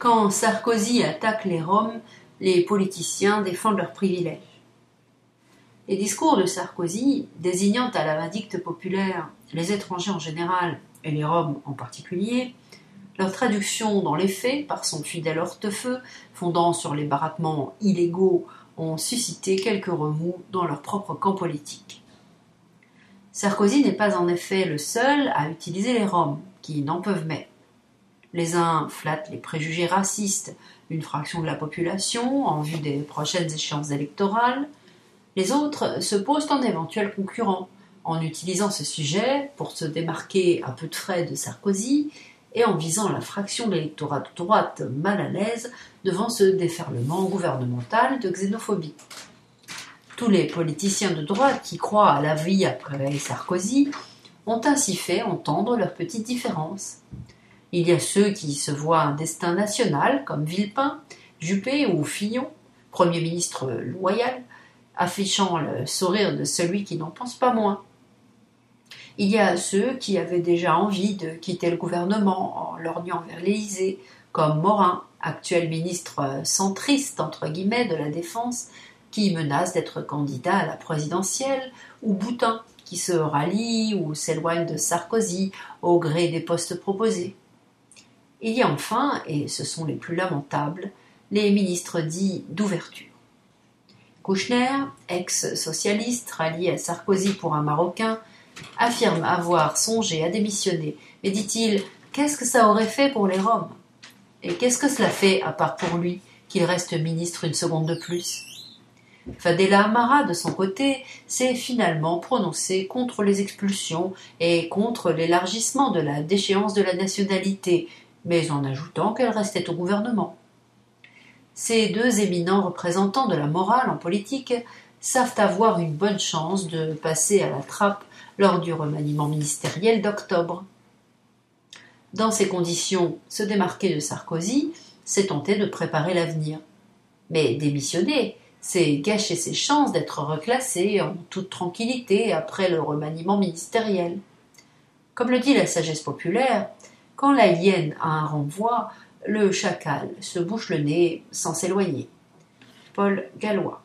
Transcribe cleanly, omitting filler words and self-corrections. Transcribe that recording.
Quand Sarkozy attaque les Roms, les politiciens défendent leurs privilèges. Les discours de Sarkozy, désignant à la vindicte populaire les étrangers en général et les Roms en particulier, leur traduction dans les faits par son fidèle hortefeux, fondant sur les baraquements illégaux, ont suscité quelques remous dans leur propre camp politique. Sarkozy n'est pas en effet le seul à utiliser les Roms, qui n'en peuvent mais. Les uns flattent les préjugés racistes d'une fraction de la population en vue des prochaines échéances électorales, les autres se posent en éventuels concurrents en utilisant ce sujet pour se démarquer à peu de frais de Sarkozy et en visant la fraction de l'électorat de droite mal à l'aise devant ce déferlement gouvernemental de xénophobie. Tous les politiciens de droite qui croient à la vie après Sarkozy ont ainsi fait entendre leurs petites différences. Il y a ceux qui se voient un destin national, comme Villepin, Juppé ou Fillon, Premier ministre loyal, affichant le sourire de celui qui n'en pense pas moins. Il y a ceux qui avaient déjà envie de quitter le gouvernement en lorgnant vers l'Élysée, comme Morin, actuel ministre centriste entre guillemets de la Défense, qui menace d'être candidat à la présidentielle, ou Boutin, qui se rallie ou s'éloigne de Sarkozy au gré des postes proposés. Il y a enfin, et ce sont les plus lamentables, les ministres dits d'ouverture. Kouchner, ex-socialiste rallié à Sarkozy pour un Marocain, affirme avoir songé à démissionner, mais dit-il « Qu'est-ce que ça aurait fait pour les Roms ?» Et qu'est-ce que cela fait, à part pour lui, qu'il reste ministre une seconde de plus ? Fadela Amara, de son côté, s'est finalement prononcée contre les expulsions et contre l'élargissement de la déchéance de la nationalité, mais en ajoutant qu'elle restait au gouvernement. Ces deux éminents représentants de la morale en politique savent avoir une bonne chance de passer à la trappe lors du remaniement ministériel d'octobre. Dans ces conditions, se démarquer de Sarkozy, c'est tenter de préparer l'avenir. Mais démissionner, c'est gâcher ses chances d'être reclassé en toute tranquillité après le remaniement ministériel. Comme le dit la sagesse populaire, quand la hyène a un renvoi, le chacal se bouche le nez sans s'éloigner. Paul Gallois.